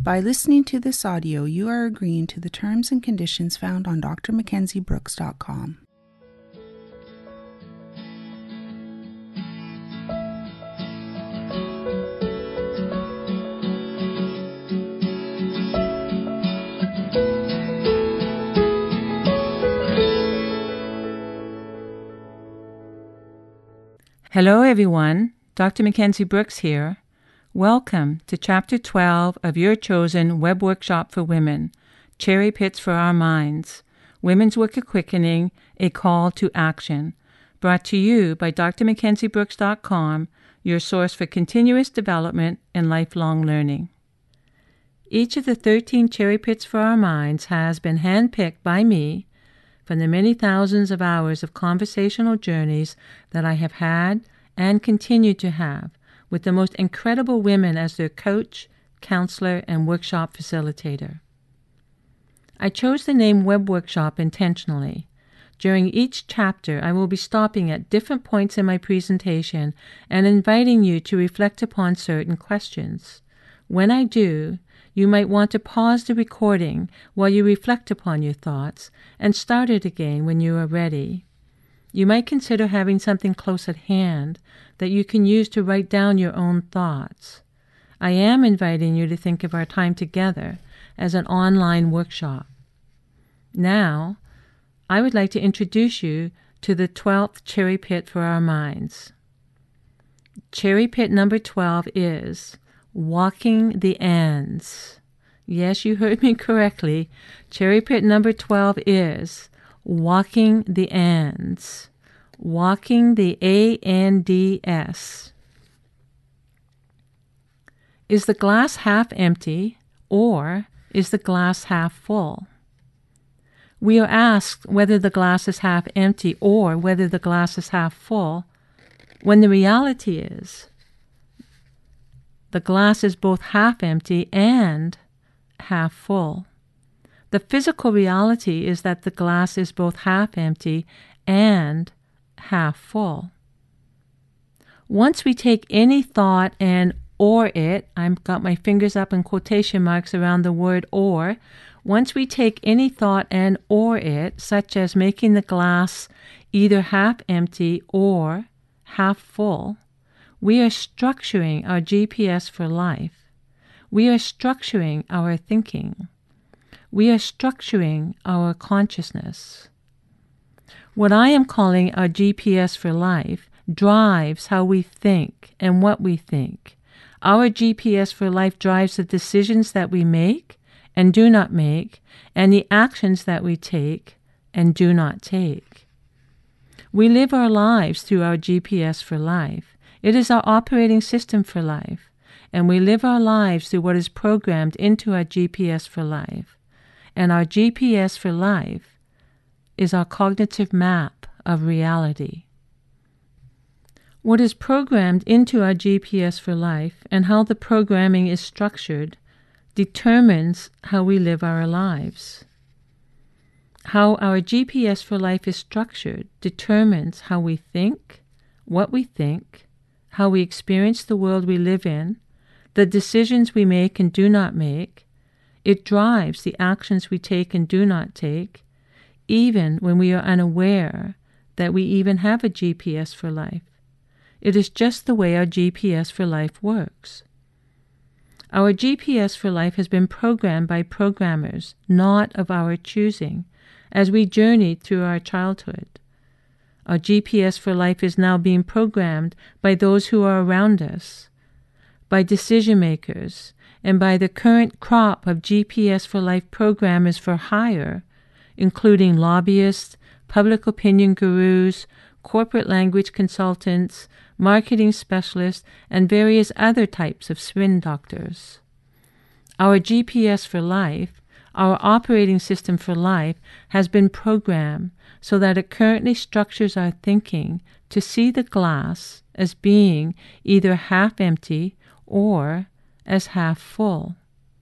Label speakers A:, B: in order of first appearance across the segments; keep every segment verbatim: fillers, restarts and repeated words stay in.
A: By listening to this audio, you are agreeing to the terms and conditions found on d r mackenzie brooks dot com.
B: Hello everyone, Doctor Mackenzie Brooks here. Welcome to Chapter twelve of your chosen web workshop for women, Cherry Pits for Our Minds, Women's Work of Quickening, a Call to Action, brought to you by d r mackenzie brooks dot com, your source for continuous development and lifelong learning. Each of the thirteen Cherry Pits for Our Minds has been handpicked by me from the many thousands of hours of conversational journeys that I have had and continue to have with the most incredible women as their coach, counselor, and workshop facilitator. I chose the name Web Workshop intentionally. During each chapter, I will be stopping at different points in my presentation and inviting you to reflect upon certain questions. When I do, you might want to pause the recording while you reflect upon your thoughts and start it again when you are ready. You might consider having something close at hand that you can use to write down your own thoughts. I am inviting you to think of our time together as an online workshop. Now, I would like to introduce you to the twelfth Cherry Pit for Our Minds. Cherry Pit number twelve is Walking the Ands. Yes, you heard me correctly. Cherry Pit number twelve is Walking the Ands. Walking the A N D S. Is the glass half empty or is the glass half full? We are asked whether the glass is half empty or whether the glass is half full, when the reality is the glass is both half empty and half full. The physical reality is that the glass is both half empty and half full. Once we take any thought and or it, I've got my fingers up in quotation marks around the word or, once we take any thought and or it, such as making the glass either half empty or half full, we are structuring our G P S for life. We are structuring our thinking. We are structuring our consciousness. What I am calling our G P S for life drives how we think and what we think. Our G P S for life drives the decisions that we make and do not make, and the actions that we take and do not take. We live our lives through our G P S for life. It is our operating system for life, and we live our lives through what is programmed into our G P S for life. And our G P S for life is our cognitive map of reality. What is programmed into our G P S for life and how the programming is structured determines how we live our lives. How our G P S for life is structured determines how we think, what we think, how we experience the world we live in, the decisions we make and do not make. It drives the actions we take and do not take, even when we are unaware that we even have a G P S for life. It is just the way our G P S for life works. Our G P S for life has been programmed by programmers, not of our choosing, as we journeyed through our childhood. Our G P S for life is now being programmed by those who are around us, by decision makers, and by the current crop of G P S for life programmers for hire, including lobbyists, public opinion gurus, corporate language consultants, marketing specialists, and various other types of spin doctors. Our G P S for life, our operating system for life, has been programmed so that it currently structures our thinking to see the glass as being either half empty or as half full.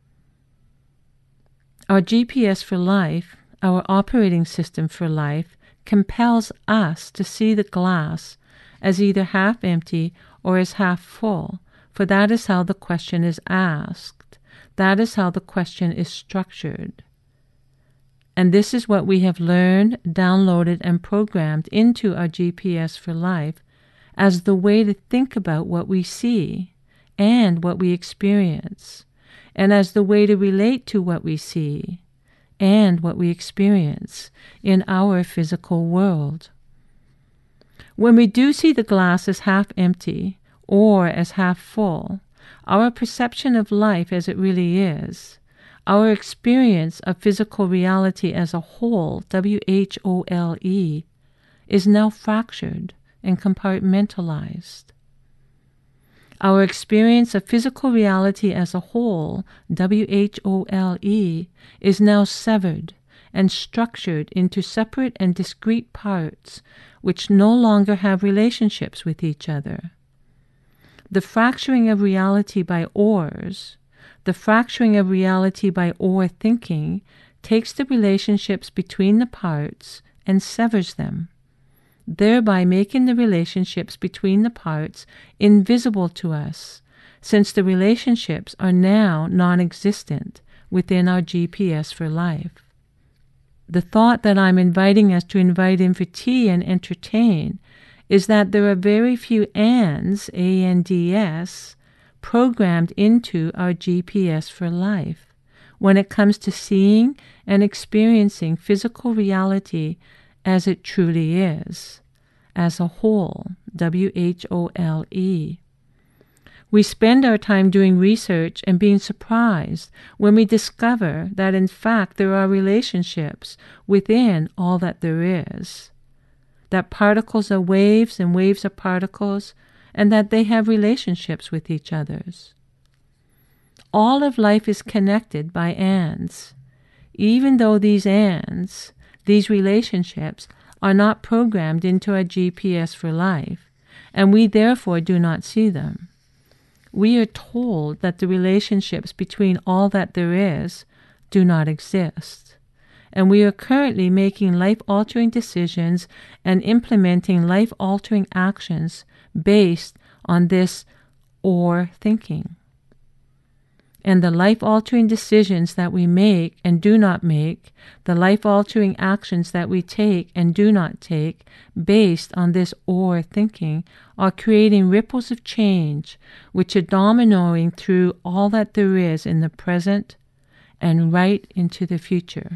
B: Our G P S for life, our operating system for life, compels us to see the glass as either half empty or as half full, for that is how the question is asked. That is how the question is structured. And this is what we have learned, downloaded, and programmed into our G P S for life as the way to think about what we see and what we experience, and as the way to relate to what we see and what we experience in our physical world. When we do see the glass as half empty or as half full, our perception of life as it really is, our experience of physical reality as a whole, W H O L E, is now fractured and compartmentalized. Our experience of physical reality as a whole, W H O L E, is now severed and structured into separate and discrete parts which no longer have relationships with each other. The fracturing of reality by ors, the fracturing of reality by or thinking, takes the relationships between the parts and severs them, thereby making the relationships between the parts invisible to us, since the relationships are now non-existent within our G P S for life. The thought that I'm inviting us to invite in for tea and entertain is that there are very few ands, A N D S, programmed into our G P S for life when it comes to seeing and experiencing physical reality as it truly is, as a whole, W H O L E. We spend our time doing research and being surprised when we discover that in fact there are relationships within all that there is, that particles are waves and waves are particles, and that they have relationships with each other. All of life is connected by ands, even though these ands, these relationships, are not programmed into our G P S for life, and we therefore do not see them. We are told that the relationships between all that there is do not exist, and we are currently making life-altering decisions and implementing life-altering actions based on this or thinking. And the life-altering decisions that we make and do not make, the life-altering actions that we take and do not take based on this or thinking, are creating ripples of change which are dominoing through all that there is in the present and right into the future.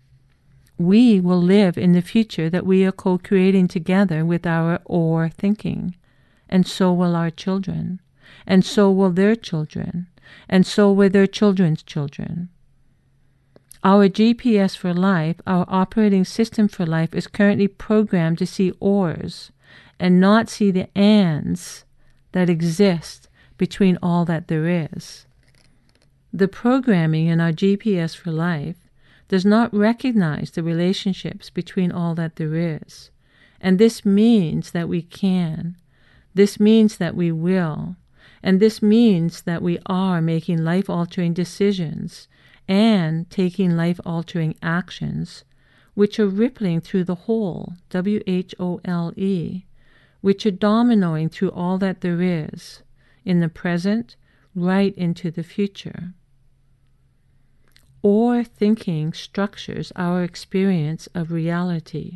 B: We will live in the future that we are co-creating together with our or thinking, and so will our children, and so will their children, and so will their children's children. Our G P S for life, our operating system for life, is currently programmed to see ors and not see the ands that exist between all that there is. The programming in our G P S for life does not recognize the relationships between all that there is, and this means that we can, this means that we will, and this means that we are making life-altering decisions and taking life-altering actions, which are rippling through the whole, W H O L E, which are dominoing through all that there is, in the present, right into the future. Or thinking structures our experience of reality.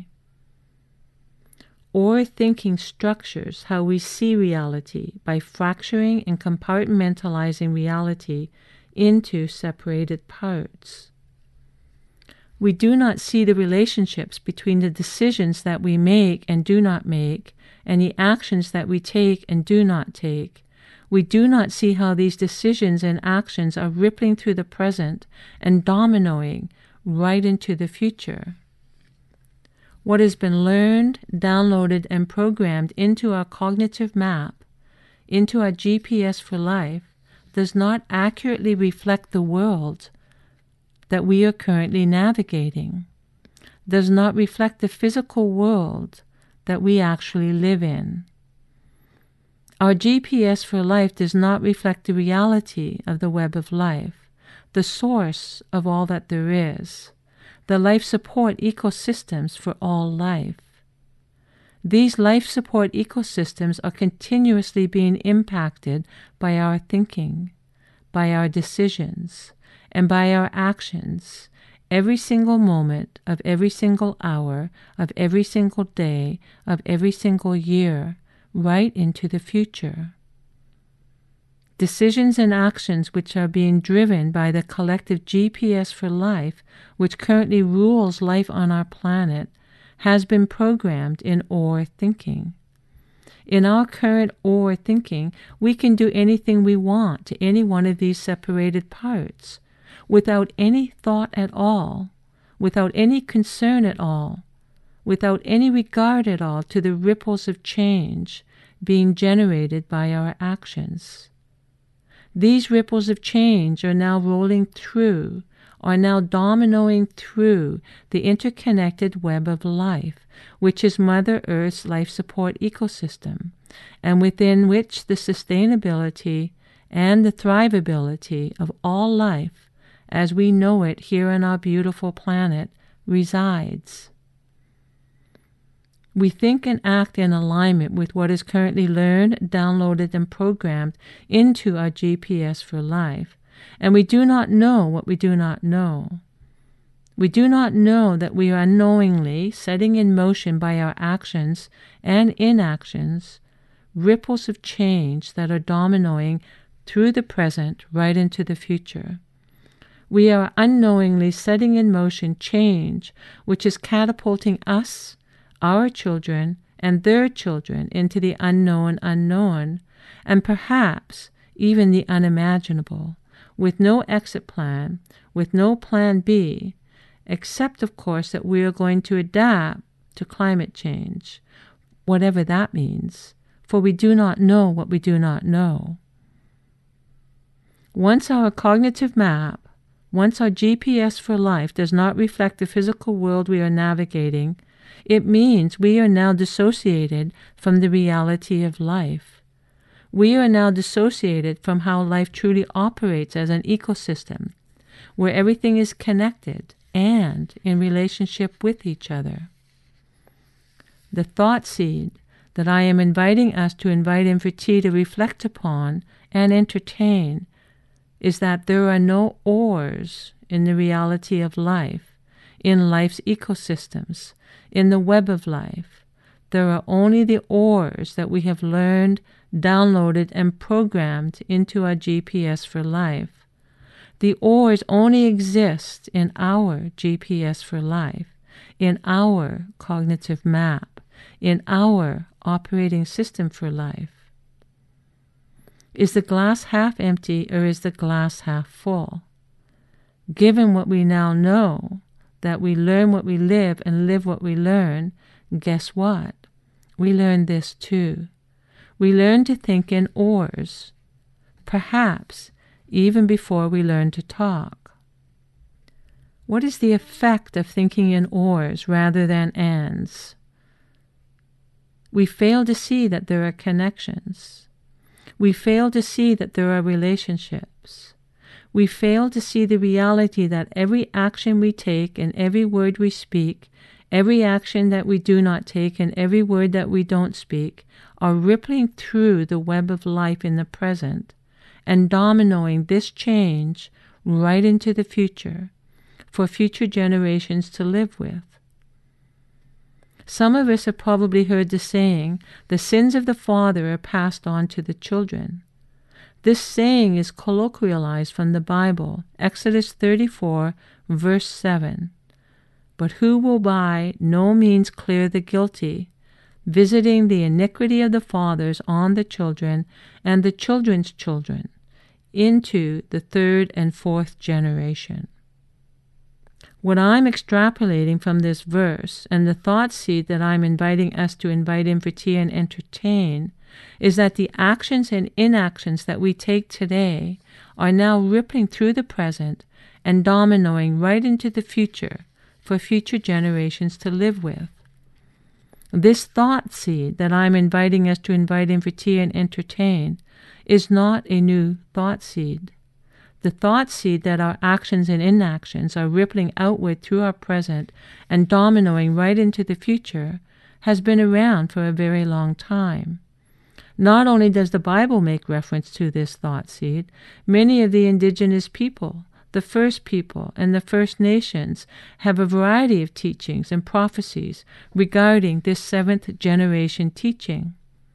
B: Or thinking structures how we see reality by fracturing and compartmentalizing reality into separated parts. We do not see the relationships between the decisions that we make and do not make, and the actions that we take and do not take. We do not see how these decisions and actions are rippling through the present and dominoing right into the future. What has been learned, downloaded, and programmed into our cognitive map, into our G P S for life, does not accurately reflect the world that we are currently navigating, does not reflect the physical world that we actually live in. Our G P S for life does not reflect the reality of the web of life, the source of all that there is, the life support ecosystems for all life. These life support ecosystems are continuously being impacted by our thinking, by our decisions and by our actions every single moment of every single hour of every single day of every single year right into the future. Decisions and actions which are being driven by the collective G P S for life, which currently rules life on our planet, has been programmed in or thinking. In our current or thinking, we can do anything we want to any one of these separated parts, without any thought at all, without any concern at all, without any regard at all to the ripples of change being generated by our actions. These ripples of change are now rolling through, are now dominoing through the interconnected web of life, which is Mother Earth's life support ecosystem, and within which the sustainability and the thrivability of all life, as we know it here on our beautiful planet, resides. We think and act in alignment with what is currently learned, downloaded, and programmed into our G P S for life, and we do not know what we do not know. We do not know that we are unknowingly setting in motion by our actions and inactions ripples of change that are dominoing through the present right into the future. We are unknowingly setting in motion change which is catapulting us, our children, and their children into the unknown unknown, and perhaps even the unimaginable, with no exit plan, with no plan B, except, of course, that we are going to adapt to climate change, whatever that means, for we do not know what we do not know. Once our cognitive map, once our G P S for life does not reflect the physical world we are navigating, it means we are now dissociated from the reality of life. We are now dissociated from how life truly operates as an ecosystem, where everything is connected and in relationship with each other. The thought seed that I am inviting us to invite in for tea to reflect upon and entertain is that there are no ors in the reality of life, in life's ecosystems, in the web of life. There are only the ors that we have learned, downloaded, and programmed into our G P S for life. The ors only exist in our G P S for life, in our cognitive map, in our operating system for life. Is the glass half empty or is the glass half full? Given what we now know, that we learn what we live and live what we learn, guess what? We learn this too. We learn to think in ors, perhaps even before we learn to talk. What is the effect of thinking in ors rather than ands? We fail to see that there are connections. We fail to see that there are relationships. We fail to see the reality that every action we take and every word we speak, every action that we do not take and every word that we don't speak, are rippling through the web of life in the present and dominoing this change right into the future for future generations to live with. Some of us have probably heard the saying, the sins of the father are passed on to the children. This saying is colloquialized from the Bible, Exodus thirty-four, verse seven. But who will by no means clear the guilty, visiting the iniquity of the fathers on the children and the children's children, into the third and fourth generation. What I'm extrapolating from this verse and the thought seed that I'm inviting us to invite in for tea and entertain is that the actions and inactions that we take today are now rippling through the present and dominoing right into the future for future generations to live with. This thought seed that I'm inviting us to invite in for tea and entertain is not a new thought seed. The thought seed that our actions and inactions are rippling outward through our present and dominoing right into the future has been around for a very long time. Not only does the Bible make reference to this thought seed, many of the indigenous people, the first people, and the First Nations have a variety of teachings and prophecies regarding this seventh generation teaching.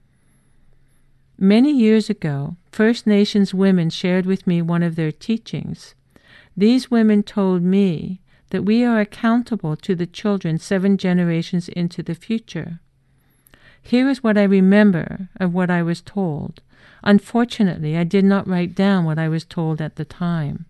B: Many years ago, First Nations women shared with me one of their teachings. These women told me that we are accountable to the children seven generations into the future. Here is what I remember of what I was told. Unfortunately, I did not write down what I was told at the time.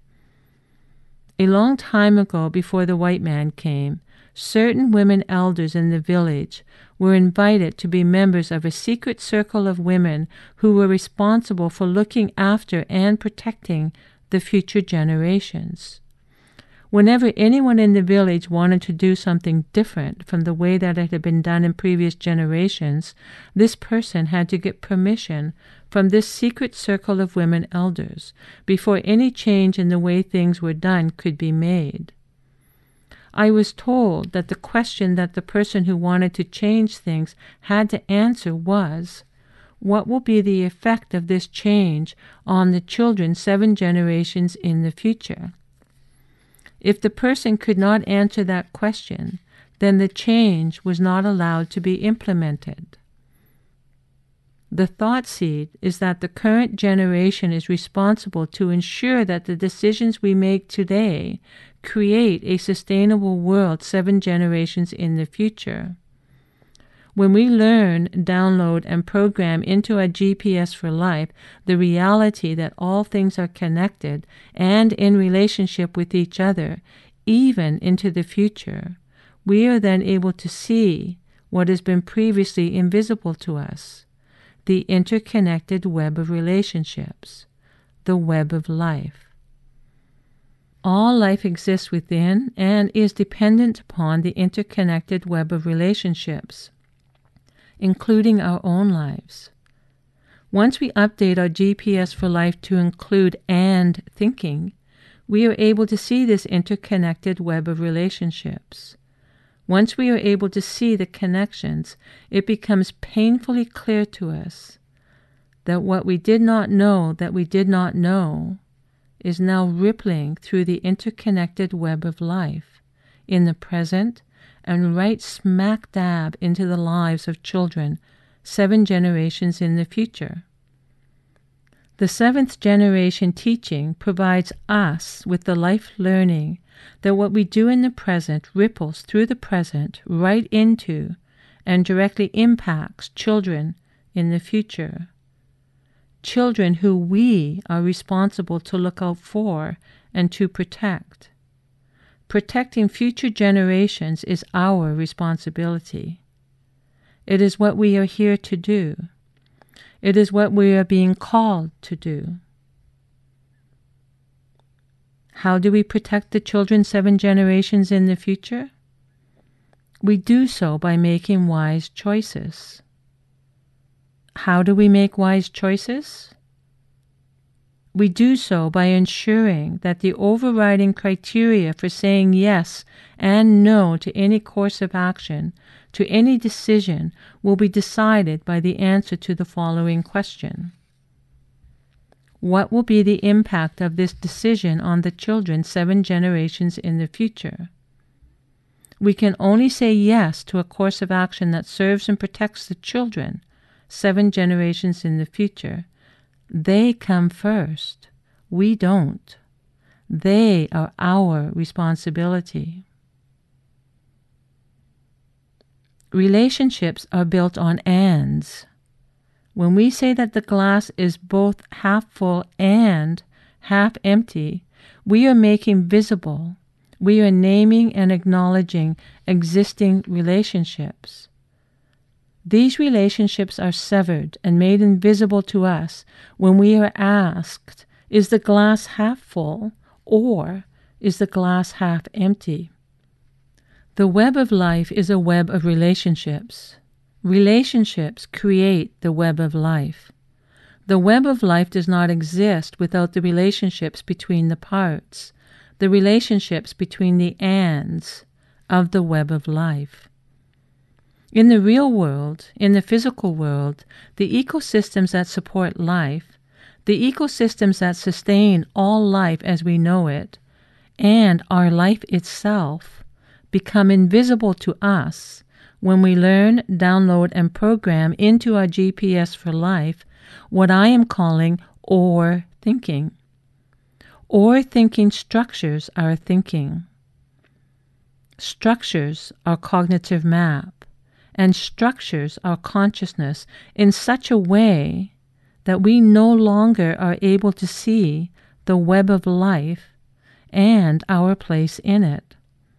B: A long time ago, before the white man came, certain women elders in the village were invited to be members of a secret circle of women who were responsible for looking after and protecting the future generations. Whenever anyone in the village wanted to do something different from the way that it had been done in previous generations, this person had to get permission from this secret circle of women elders before any change in the way things were done could be made. I was told that the question that the person who wanted to change things had to answer was, what will be the effect of this change on the children seven generations in the future? If the person could not answer that question, then the change was not allowed to be implemented. The thought seed is that the current generation is responsible to ensure that the decisions we make today create a sustainable world seven generations in the future. When we learn, download, and program into our G P S for life the reality that all things are connected and in relationship with each other, even into the future, we are then able to see what has been previously invisible to us, the interconnected web of relationships, the web of life. All life exists within and is dependent upon the interconnected web of relationships, including our own lives. Once we update our G P S for life to include and thinking, we are able to see this interconnected web of relationships. Once we are able to see the connections, it becomes painfully clear to us that what we did not know that we did not know is now rippling through the interconnected web of life in the present and right smack dab into the lives of children seven generations in the future. The seventh generation teaching provides us with the life learning that what we do in the present ripples through the present right into and directly impacts children in the future. Children who we are responsible to look out for and to protect. Protecting future generations is our responsibility. It is what we are here to do. It is what we are being called to do. How do we protect the children seven generations in the future? We do so by making wise choices. How do we make wise choices? We do so by ensuring that the overriding criteria for saying yes and no to any course of action, to any decision, will be decided by the answer to the following question. What will be the impact of this decision on the children seven generations in the future? We can only say yes to a course of action that serves and protects the children seven generations in the future. They come first. We don't. They are our responsibility. Relationships are built on ands. When we say that the glass is both half full and half empty, we are making visible, we are naming and acknowledging existing relationships. These relationships are severed and made invisible to us when we are asked, is the glass half full or is the glass half empty? The web of life is a web of relationships. Relationships create the web of life. The web of life does not exist without the relationships between the parts, the relationships between the ands of the web of life. In the real world, in the physical world, the ecosystems that support life, the ecosystems that sustain all life as we know it, and our life itself, become invisible to us when we learn, download, and program into our G P S for life what I am calling or thinking. Or thinking structures our thinking. Structures our cognitive map, and structures our consciousness in such a way that we no longer are able to see the web of life and our place in it.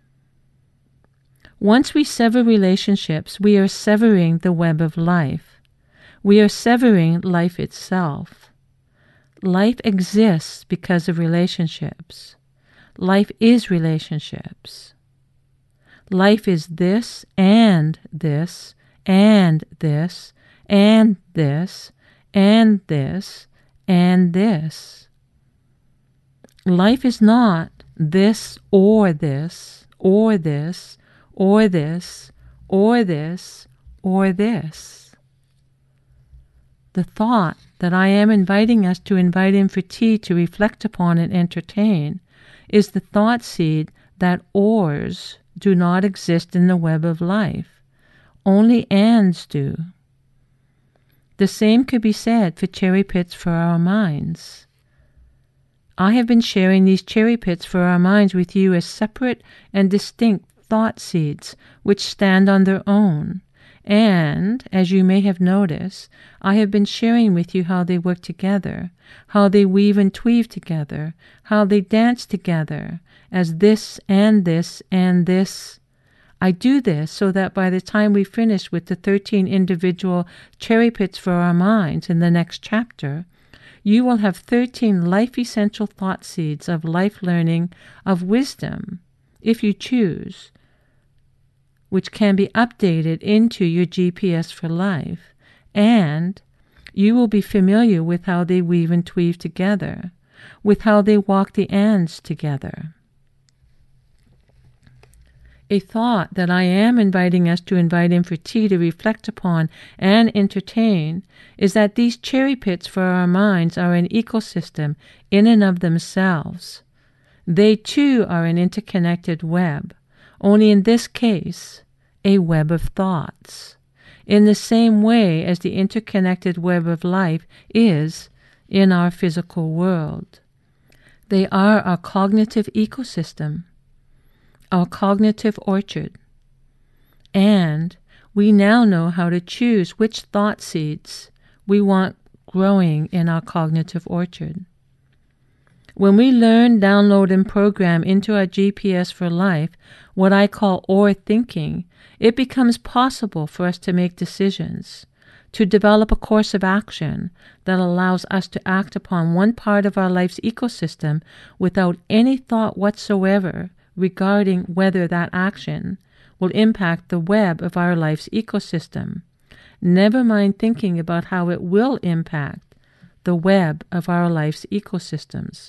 B: Once we sever relationships, we are severing the web of life. We are severing life itself. Life exists because of relationships. Life is relationships. Life is this and this and this and this and this and this. Life is not this or this or this or this or this or this. The thought that I am inviting us to invite in for tea to reflect upon and entertain is the thought seed that ors do not exist in the web of life. Only ands do. The same could be said for cherry pits for our minds. I have been sharing these cherry pits for our minds with you as separate and distinct thought seeds which stand on their own. And, as you may have noticed, I have been sharing with you how they work together, how they weave and tweave together, how they dance together, as this and this and this. I do this so that by the time we finish with the thirteen individual cherry pits for our minds in the next chapter, you will have thirteen life-essential thought seeds of life learning, of wisdom, if you choose, which can be updated into your G P S for life, and you will be familiar with how they weave and tweave together, with how they walk the ands together. A thought that I am inviting us to invite in for tea to reflect upon and entertain is that these cherry pits for our minds are an ecosystem in and of themselves. They too are an interconnected web, only in this case, a web of thoughts, in the same way as the interconnected web of life is in our physical world. They are our cognitive ecosystem, our cognitive orchard, and we now know how to choose which thought seeds we want growing in our cognitive orchard. When we learn, download, and program into our G P S for life what I call or thinking, it becomes possible for us to make decisions, to develop a course of action that allows us to act upon one part of our life's ecosystem without any thought whatsoever regarding whether that action will impact the web of our life's ecosystem. Never mind thinking about how it will impact the web of our life's ecosystems.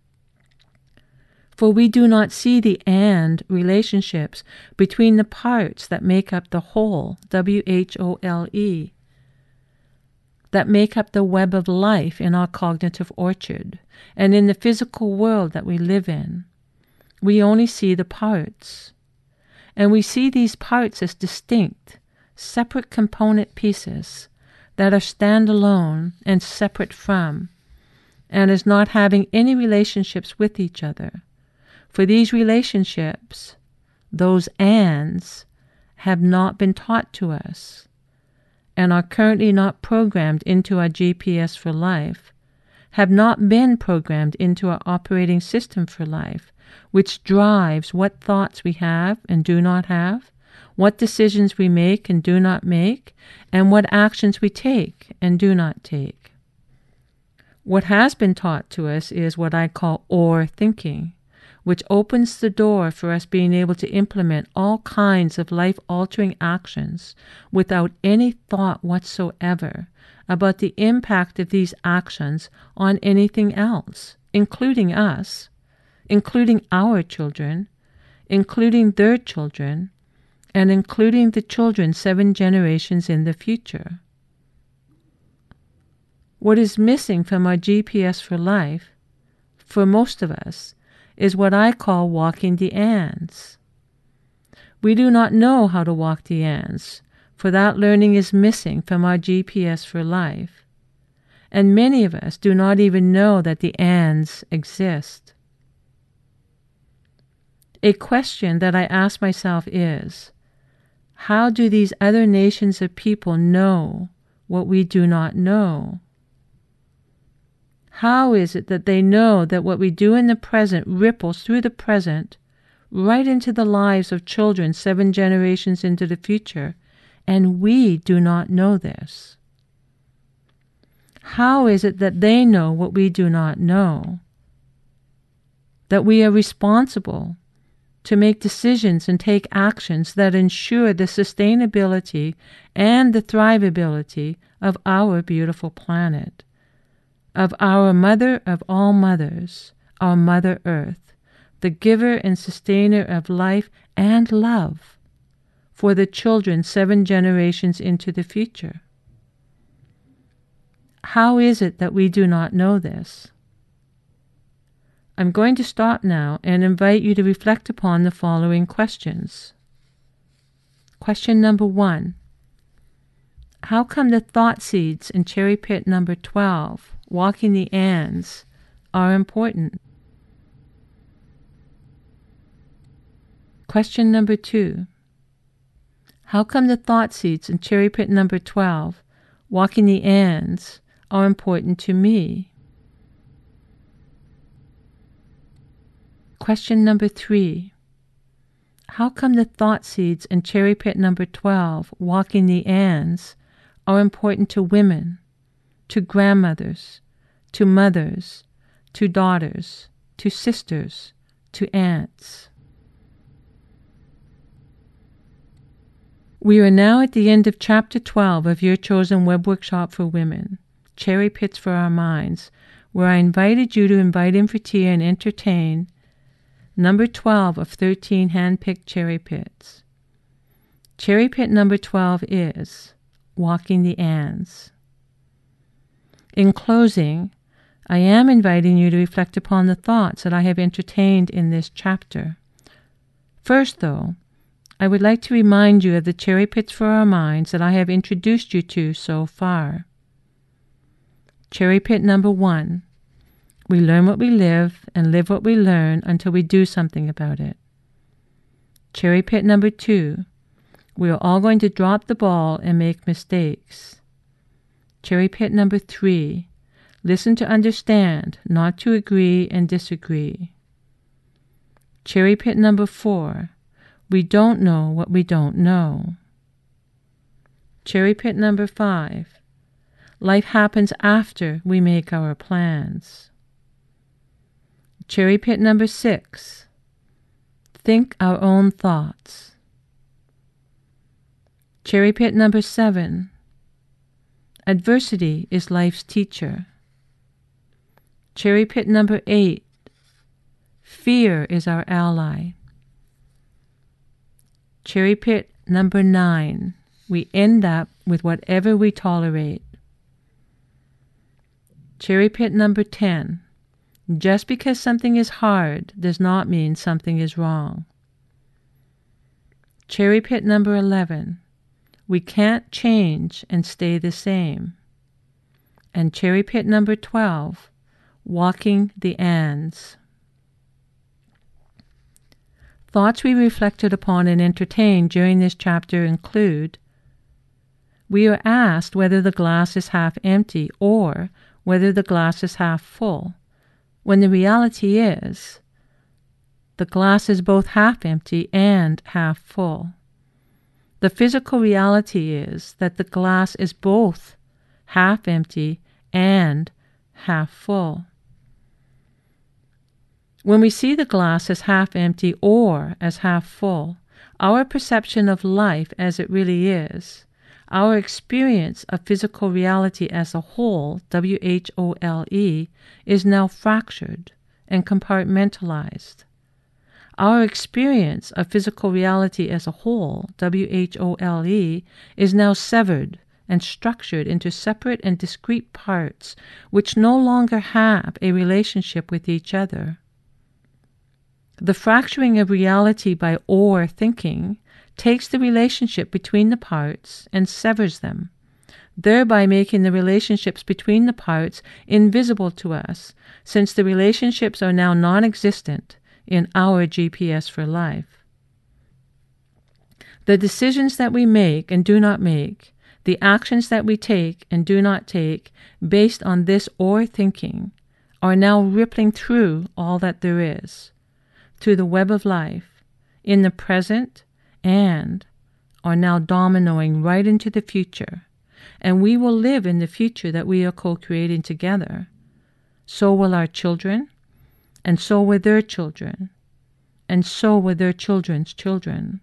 B: For we do not see the and relationships between the parts that make up the whole, W H O L E, that make up the web of life in our cognitive orchard and in the physical world that we live in. We only see the parts, and we see these parts as distinct, separate component pieces that are standalone and separate from, and as not having any relationships with each other. For these relationships, those ands, have not been taught to us, and are currently not programmed into our G P S for life, have not been programmed into our operating system for life, which drives what thoughts we have and do not have, what decisions we make and do not make, and what actions we take and do not take. What has been taught to us is what I call or thinking, which opens the door for us being able to implement all kinds of life-altering actions without any thought whatsoever about the impact of these actions on anything else, including us, including our children, including their children, and including the children seven generations in the future. What is missing from our G P S for life, for most of us, is what I call walking the ants. We do not know how to walk the ants, for that learning is missing from our G P S for life. And many of us do not even know that the ants exist. A question that I ask myself is, how do these other nations of people know what we do not know? How is it that they know that what we do in the present ripples through the present, right into the lives of children seven generations into the future, and we do not know this? How is it that they know what we do not know? That we are responsible to make decisions and take actions that ensure the sustainability and the thrivability of our beautiful planet, of our mother of all mothers, our Mother Earth, the giver and sustainer of life and love for the children seven generations into the future. How is it that we do not know this? I'm going to stop now and invite you to reflect upon the following questions. Question number one. How come the thought seeds in cherry pit number twelve, walking the ants, are important? Question number two. How come the thought seeds in cherry pit number twelve, walking the ants, are important to me? Question number three. How come the thought seeds in cherry pit number twelve, walking the ants, are important to women, to grandmothers, to mothers, to daughters, to sisters, to aunts? We are now at the end of Chapter twelve of your chosen web workshop for women, Cherry Pits for Our Minds, where I invited you to invite in for tea and entertain number twelve of thirteen hand-picked cherry pits. Cherry pit number twelve is Walking the Ants. In closing, I am inviting you to reflect upon the thoughts that I have entertained in this chapter. First, though, I would like to remind you of the cherry pits for our minds that I have introduced you to so far. Cherry pit number one. We learn what we live and live what we learn until we do something about it. Cherry pit number two. We are all going to drop the ball and make mistakes. Cherry pit number three. Listen to understand, not to agree and disagree. Cherry pit number four. We don't know what we don't know. Cherry pit number five. Life happens after we make our plans. Cherry pit number six. Think our own thoughts. Cherry pit number seven. Adversity is life's teacher. Cherry pit number eight. Fear is our ally. Cherry pit number nine. We end up with whatever we tolerate. Cherry pit number ten. Just because something is hard does not mean something is wrong. Cherry pit number eleven. We can't change and stay the same. And cherry pit number twelve. Walking the ants. Thoughts we reflected upon and entertained during this chapter include: we are asked whether the glass is half empty or whether the glass is half full, when the reality is the glass is both half empty and half full. The physical reality is that the glass is both half empty and half full. When we see the glass as half empty or as half full, our perception of life as it really is, our experience of physical reality as a whole, W H O L E, is now fractured and compartmentalized. Our experience of physical reality as a whole, W H O L E, is now severed and structured into separate and discrete parts which no longer have a relationship with each other. The fracturing of reality by or thinking takes the relationship between the parts and severs them, thereby making the relationships between the parts invisible to us, since the relationships are now non-existent in our G P S for life. The decisions that we make and do not make, the actions that we take and do not take based on this or thinking, are now rippling through all that there is, through the web of life, in the present, and are now dominoing right into the future. And we will live in the future that we are co-creating together. So will our children, and so will their children, and so will their children's children.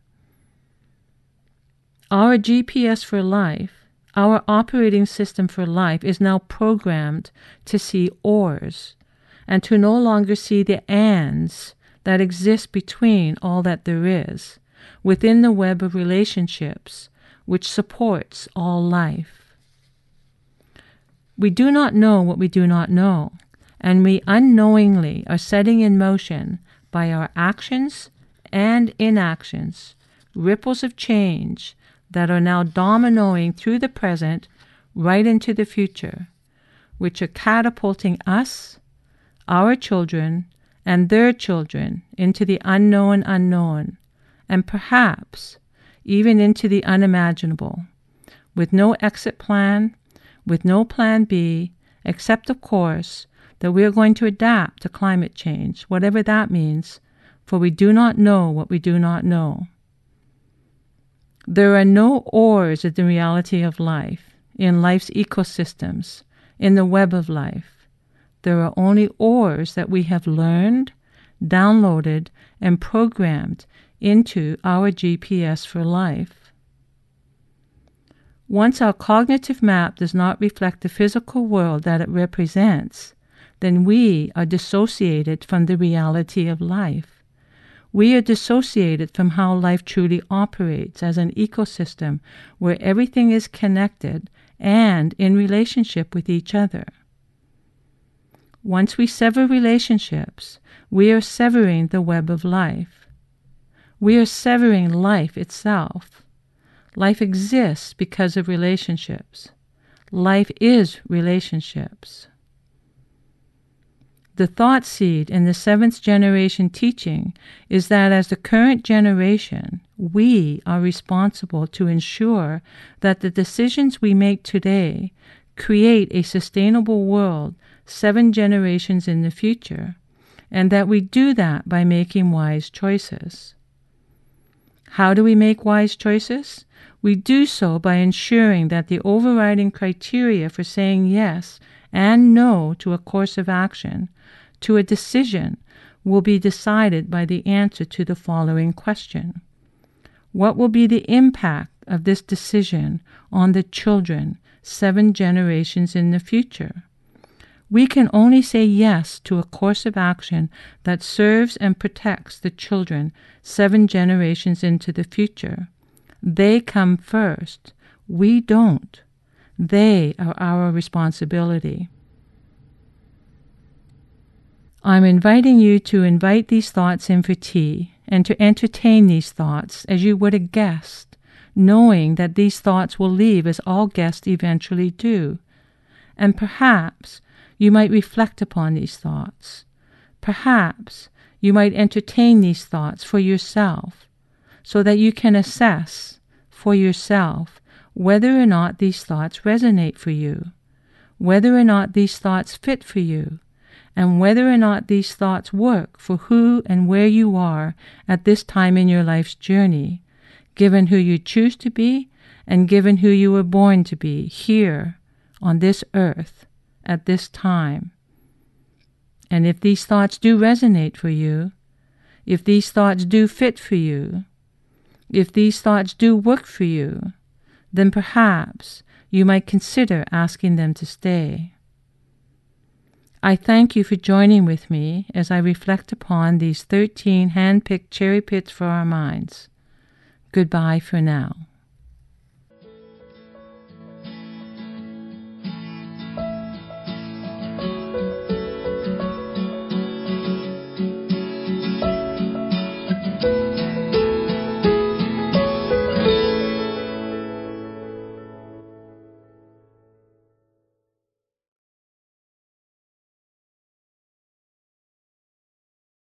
B: Our G P S for life, our operating system for life, is now programmed to see ors, and to no longer see the ands that exist between all that there is, within the web of relationships which supports all life. We do not know what we do not know, and we unknowingly are setting in motion, by our actions and inactions, ripples of change that are now dominoing through the present right into the future, which are catapulting us, our children, and their children into the unknown unknown, and perhaps even into the unimaginable, with no exit plan, with no plan B, except, of course, that we are going to adapt to climate change, whatever that means, for we do not know what we do not know. There are no ors in the reality of life, in life's ecosystems, in the web of life. There are only ors that we have learned, downloaded, and programmed into our G P S for life. Once our cognitive map does not reflect the physical world that it represents, then we are dissociated from the reality of life. We are dissociated from how life truly operates as an ecosystem where everything is connected and in relationship with each other. Once we sever relationships, we are severing the web of life. We are severing life itself. Life exists because of relationships. Life is relationships. The thought seed in the seventh generation teaching is that as the current generation, we are responsible to ensure that the decisions we make today create a sustainable world seven generations in the future, and that we do that by making wise choices. How do we make wise choices? We do so by ensuring that the overriding criteria for saying yes and no to a course of action, to a decision, will be decided by the answer to the following question. What will be the impact of this decision on the children seven generations in the future? We can only say yes to a course of action that serves and protects the children seven generations into the future. They come first. We don't. They are our responsibility. I'm inviting you to invite these thoughts in for tea and to entertain these thoughts as you would a guest, knowing that these thoughts will leave as all guests eventually do. And perhaps you might reflect upon these thoughts. Perhaps you might entertain these thoughts for yourself, so that you can assess for yourself whether or not these thoughts resonate for you, whether or not these thoughts fit for you, and whether or not these thoughts work for who and where you are at this time in your life's journey, given who you choose to be and given who you were born to be here on this earth at this time. And if these thoughts do resonate for you, if these thoughts do fit for you, if these thoughts do work for you, then perhaps you might consider asking them to stay. I thank you for joining with me as I reflect upon these thirteen hand-picked cherry pits for our minds. Goodbye for now.